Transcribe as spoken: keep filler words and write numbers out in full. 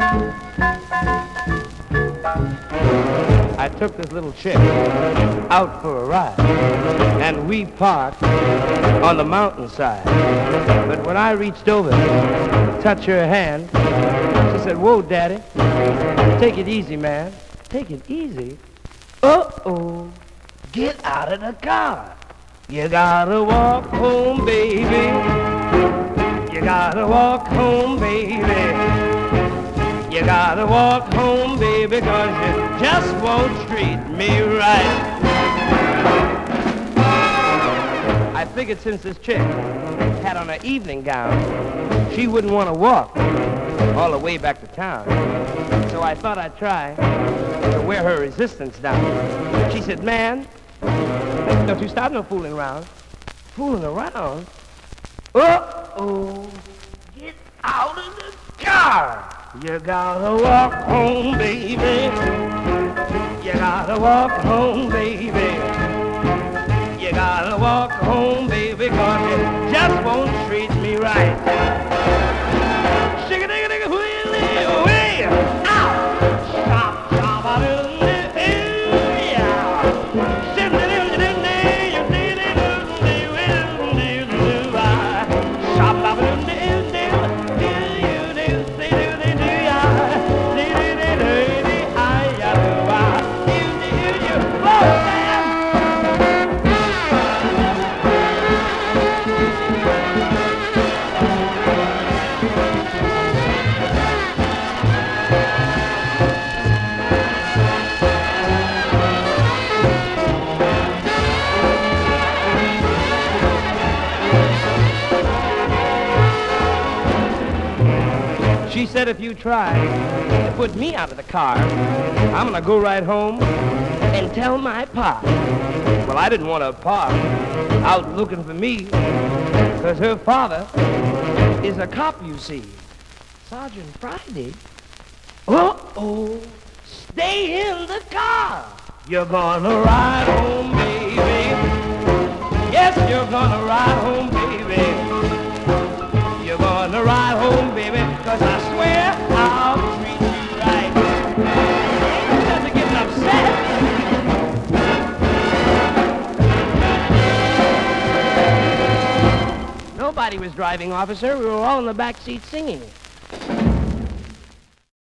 I took this little chick out for a ride, and we parked on the mountainside. But when I reached over to touch her hand, she said, "Whoa, Daddy, take it easy, man. Take it easy." Uh-oh, get out of the car. You gotta walk home, baby. You gotta walk home, baby. You gotta walk home, baby, 'cause you just won't treat me right. I figured since this chick had on an evening gown, she wouldn't want to walk all the way back to town. So I thought I'd try to wear her resistance down. She said, "Man, don't you stop no fooling around." Fooling around? Uh-oh, get out of the car. You gotta walk home, baby. You gotta walk home, baby. You gotta walk home, baby, 'cause you just won't treat me right. Shigga-digga-digga, wheel-ee, way out. Stop, stop, I do She said, "If you try to put me out of the car, I'm gonna go right home and tell my pa." Well, I didn't want to pa out looking for me, 'cause her father is a cop, you see. Sergeant Friday. Uh-oh, stay in the car. You're gonna ride home, baby. Yes, you're gonna ride home, baby. You're gonna ride home, baby, 'cause I swear I'll treat you right. Instead of getting upset. Nobody was driving, officer. We were all in the back seat singing.